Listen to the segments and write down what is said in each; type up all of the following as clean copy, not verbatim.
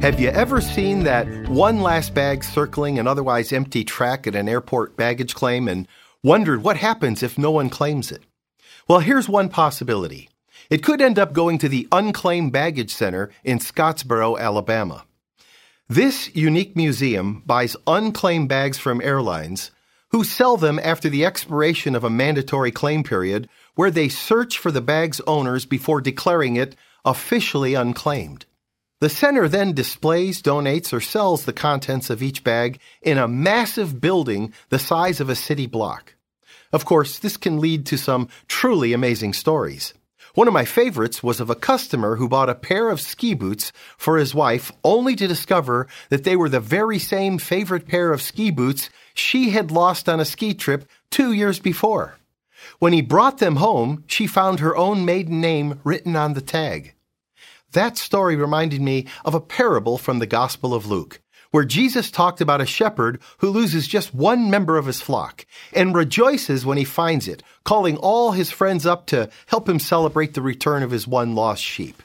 Have you ever seen that one last bag circling an otherwise empty track at an airport baggage claim and wondered what happens if no one claims it? Well, here's one possibility. It could end up going to the Unclaimed Baggage Center in Scottsboro, Alabama. This unique museum buys unclaimed bags from airlines who sell them after the expiration of a mandatory claim period where they search for the bag's owners before declaring it officially unclaimed. The center then displays, donates, or sells the contents of each bag in a massive building the size of a city block. Of course, this can lead to some truly amazing stories. One of my favorites was of a customer who bought a pair of ski boots for his wife only to discover that they were the very same favorite pair of ski boots she had lost on a ski trip 2 years before. When he brought them home, she found her own maiden name written on the tag. That story reminded me of a parable from the Gospel of Luke, where Jesus talked about a shepherd who loses just one member of his flock and rejoices when he finds it, calling all his friends up to help him celebrate the return of his one lost sheep.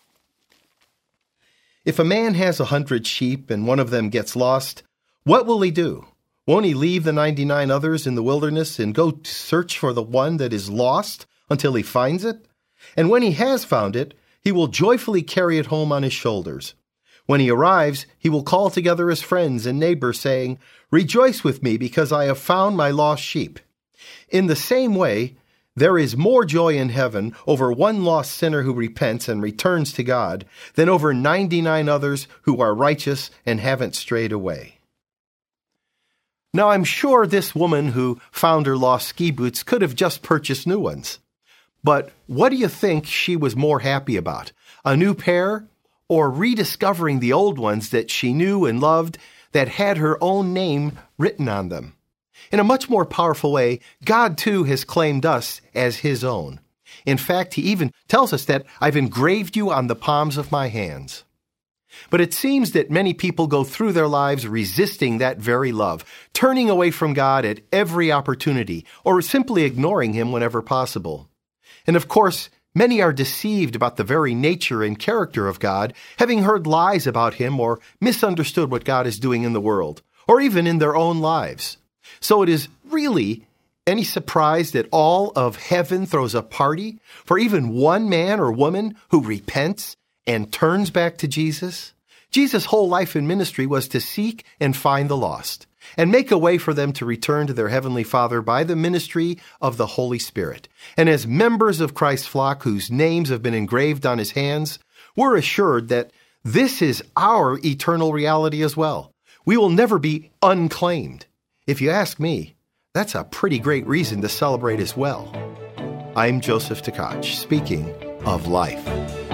If a man has 100 sheep and one of them gets lost, what will he do? Won't he leave the 99 others in the wilderness and go to search for the one that is lost until he finds it? And when he has found it, he will joyfully carry it home on his shoulders. When he arrives, he will call together his friends and neighbors, saying, "Rejoice with me, because I have found my lost sheep." In the same way, there is more joy in heaven over one lost sinner who repents and returns to God than over 99 others who are righteous and haven't strayed away. Now, I'm sure this woman who found her lost ski boots could have just purchased new ones. But what do you think she was more happy about? A new pair, or rediscovering the old ones that she knew and loved that had her own name written on them? In a much more powerful way, God too has claimed us as His own. In fact, He even tells us that I've engraved you on the palms of my hands. But it seems that many people go through their lives resisting that very love, turning away from God at every opportunity, or simply ignoring Him whenever possible. And of course, many are deceived about the very nature and character of God, having heard lies about Him or misunderstood what God is doing in the world, or even in their own lives. So it is really any surprise that all of heaven throws a party for even one man or woman who repents and turns back to Jesus? Jesus' whole life and ministry was to seek and find the lost, and make a way for them to return to their Heavenly Father by the ministry of the Holy Spirit. And as members of Christ's flock whose names have been engraved on His hands, we're assured that this is our eternal reality as well. We will never be unclaimed. If you ask me, that's a pretty great reason to celebrate as well. I'm Joseph Tkach, speaking of life.